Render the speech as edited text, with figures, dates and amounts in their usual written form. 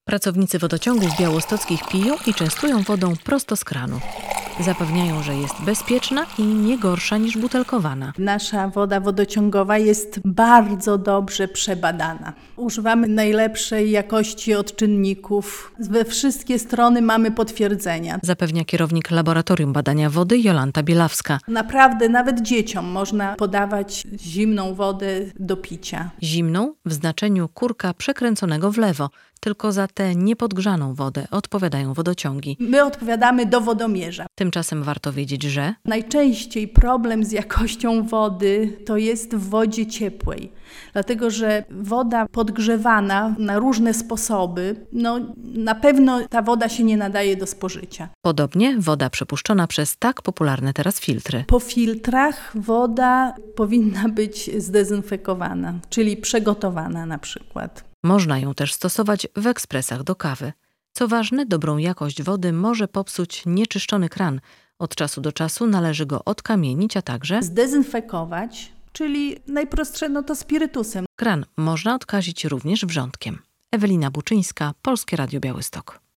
Pracownicy wodociągów białostockich piją i częstują wodą prosto z kranu. Zapewniają, że jest bezpieczna i nie gorsza niż butelkowana. Nasza woda wodociągowa jest bardzo dobrze przebadana. Używamy najlepszej jakości odczynników. We wszystkie strony mamy potwierdzenia. Zapewnia kierownik Laboratorium Badania Wody Jolanta Bielawska. Naprawdę nawet dzieciom można podawać zimną wodę do picia. Zimną w znaczeniu kurka przekręconego w lewo. Tylko za tę niepodgrzaną wodę odpowiadają wodociągi. My odpowiadamy do wodomierza. Tymczasem warto wiedzieć, że najczęściej problem z jakością wody to jest w wodzie ciepłej. Dlatego, że woda podgrzewana na różne sposoby, na pewno ta woda się nie nadaje do spożycia. Podobnie woda przepuszczona przez tak popularne teraz filtry. Po filtrach woda powinna być zdezynfekowana, czyli przygotowana na przykład. Można ją też stosować w ekspresach do kawy. Co ważne, dobrą jakość wody może popsuć nieczyszczony kran. Od czasu do czasu należy go odkamienić, a także zdezynfekować, czyli najprostsze to spirytusem. Kran można odkazić również wrzątkiem. Ewelina Buczyńska, Polskie Radio Białystok.